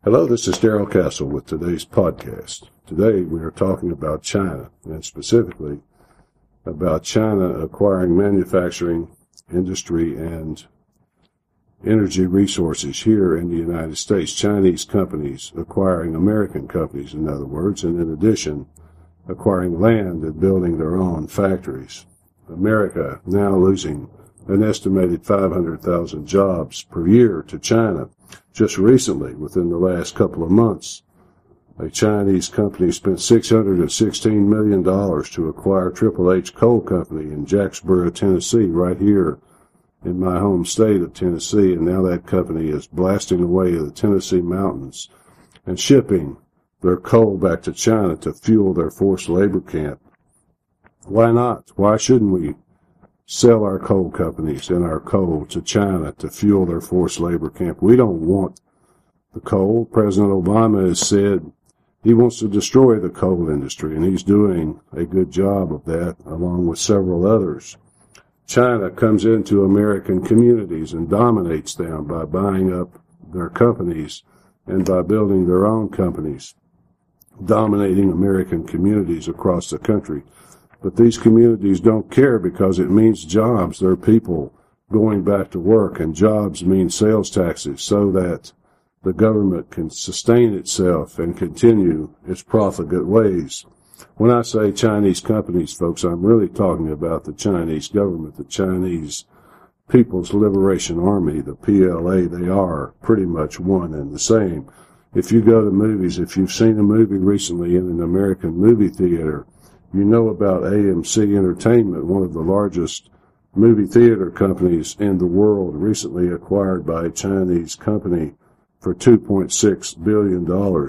Hello, this is Darrell Castle with today's podcast. Today we are talking about China, and specifically about China acquiring manufacturing, industry, and energy resources here in the United States. Chinese companies acquiring American companies, in other words, and in addition, acquiring land and building their own factories. America now losing an estimated 500,000 jobs per year to China. Just recently, within the last couple of months, a Chinese company spent $616 million to acquire Triple H Coal Company in Jacksboro, Tennessee, right here in my home state of Tennessee, and now that company is blasting away the Tennessee mountains and shipping their coal back to China to fuel their forced labor camp. Why not? Why shouldn't we sell our coal companies and our coal to China to fuel their forced labor camp? We don't want the coal. President Obama has said he wants to destroy the coal industry, and he's doing a good job of that, along with several others. China comes into American communities and dominates them by buying up their companies and by building their own companies, dominating American communities across the country. But these communities don't care because it means jobs. There are people going back to work, and jobs mean sales taxes so that the government can sustain itself and continue its profligate ways. When I say Chinese companies, folks, I'm really talking about the Chinese government, the Chinese People's Liberation Army, the PLA. They are pretty much one and the same. If you go to movies, if you've seen a movie recently in an American movie theater, you know about AMC Entertainment, one of the largest movie theater companies in the world, recently acquired by a Chinese company for $2.6 billion.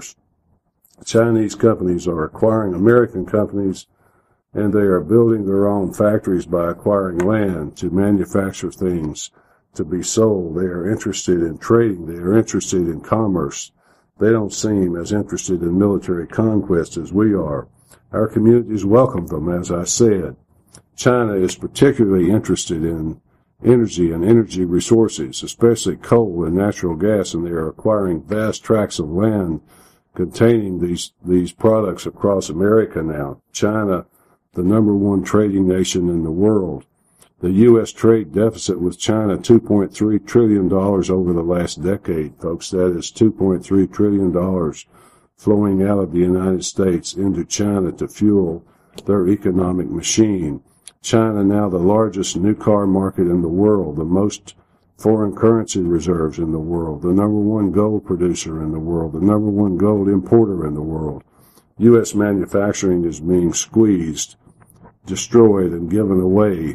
Chinese companies are acquiring American companies, and they are building their own factories by acquiring land to manufacture things to be sold. They are interested in trading. They are interested in commerce. They don't seem as interested in military conquest as we are. Our communities welcome them, as I said. China is particularly interested in energy and energy resources, especially coal and natural gas, and they are acquiring vast tracts of land containing these products across America now. China, the number one trading nation in the world. The U.S. trade deficit with China, $2.3 trillion over the last decade, folks. That is $2.3 trillion flowing out of the United States into China to fuel their economic machine. China now the largest new car market in the world, the most foreign currency reserves in the world, the number one gold producer in the world, the number one gold importer in the world. U.S. manufacturing is being squeezed, destroyed, and given away.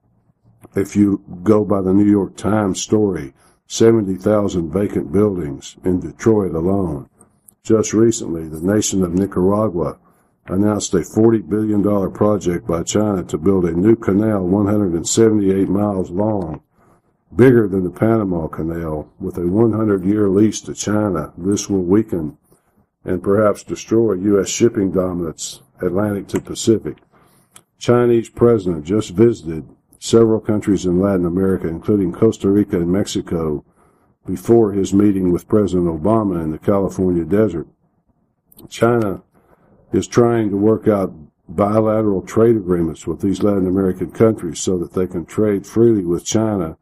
If you go by the New York Times story, 70,000 vacant buildings in Detroit alone. Just recently, the nation of Nicaragua announced a $40 billion project by China to build a new canal 178 miles long, bigger than the Panama Canal, with a 100-year lease to China. This will weaken and perhaps destroy U.S. shipping dominance, Atlantic to Pacific. Chinese president just visited several countries in Latin America, including Costa Rica and Mexico, before his meeting with President Obama in the California desert. China is trying to work out bilateral trade agreements with these Latin American countries so that they can trade freely with China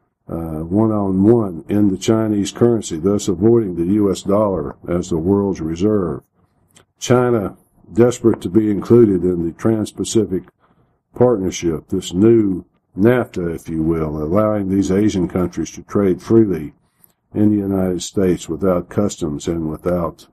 one-on-one in the Chinese currency, thus avoiding the U.S. dollar as the world's reserve. China, desperate to be included in the Trans-Pacific Partnership, this new NAFTA, if you will, allowing these Asian countries to trade freely in the United States without customs and without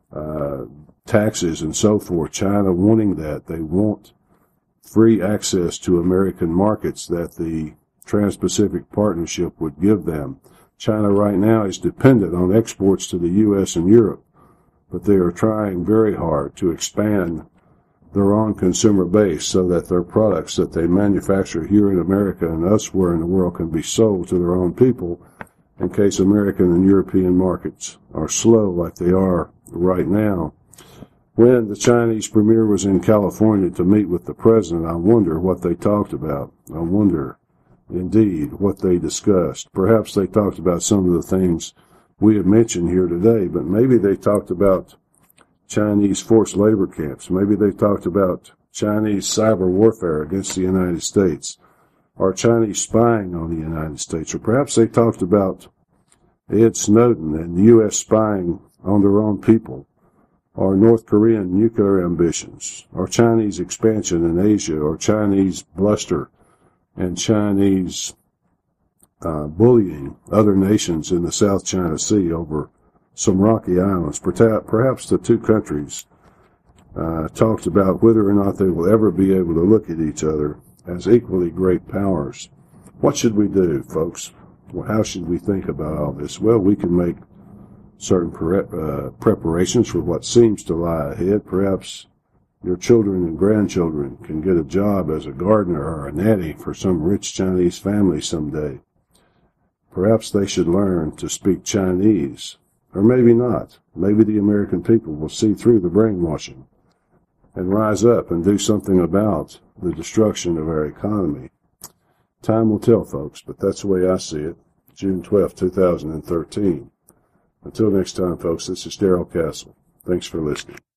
taxes and so forth. China wanting that. They want free access to American markets that the Trans-Pacific Partnership would give them. China right now is dependent on exports to the U.S. and Europe, but they are trying very hard to expand their own consumer base so that their products that they manufacture here in America and elsewhere in the world can be sold to their own people in case American and European markets are slow like they are right now. When the Chinese premier was in California to meet with the president, I wonder what they talked about. I wonder, indeed, what they discussed. Perhaps they talked about some of the things we have mentioned here today, but maybe they talked about Chinese forced labor camps. Maybe they talked about Chinese cyber warfare against the United States, or Chinese spying on the United States, or perhaps they talked about Ed Snowden and the U.S. spying on their own people, or North Korean nuclear ambitions, or Chinese expansion in Asia, or Chinese bluster and Chinese bullying other nations in the South China Sea over some rocky islands. Perhaps the two countries talked about whether or not they will ever be able to look at each other as equally great powers. What should we do, folks? Well, how should we think about all this? Well, we can make certain preparations for what seems to lie ahead. Perhaps your children and grandchildren can get a job as a gardener or a nanny for some rich Chinese family someday. Perhaps they should learn to speak Chinese, or maybe not. Maybe the American people will see through the brainwashing and rise up and do something about the destruction of our economy. Time will tell, folks, but that's the way I see it. June 12, 2013. Until next time, folks, this is Darrell Castle. Thanks for listening.